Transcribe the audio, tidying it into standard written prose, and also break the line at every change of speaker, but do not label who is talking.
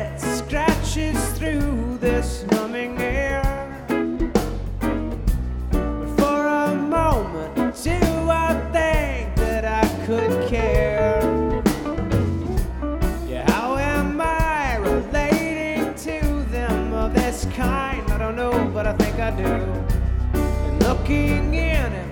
it scratches through this numbing air. But for a moment or two I think that I could care. Yeah, how am I relating to them of this kind? I don't know, but I think I do. And looking in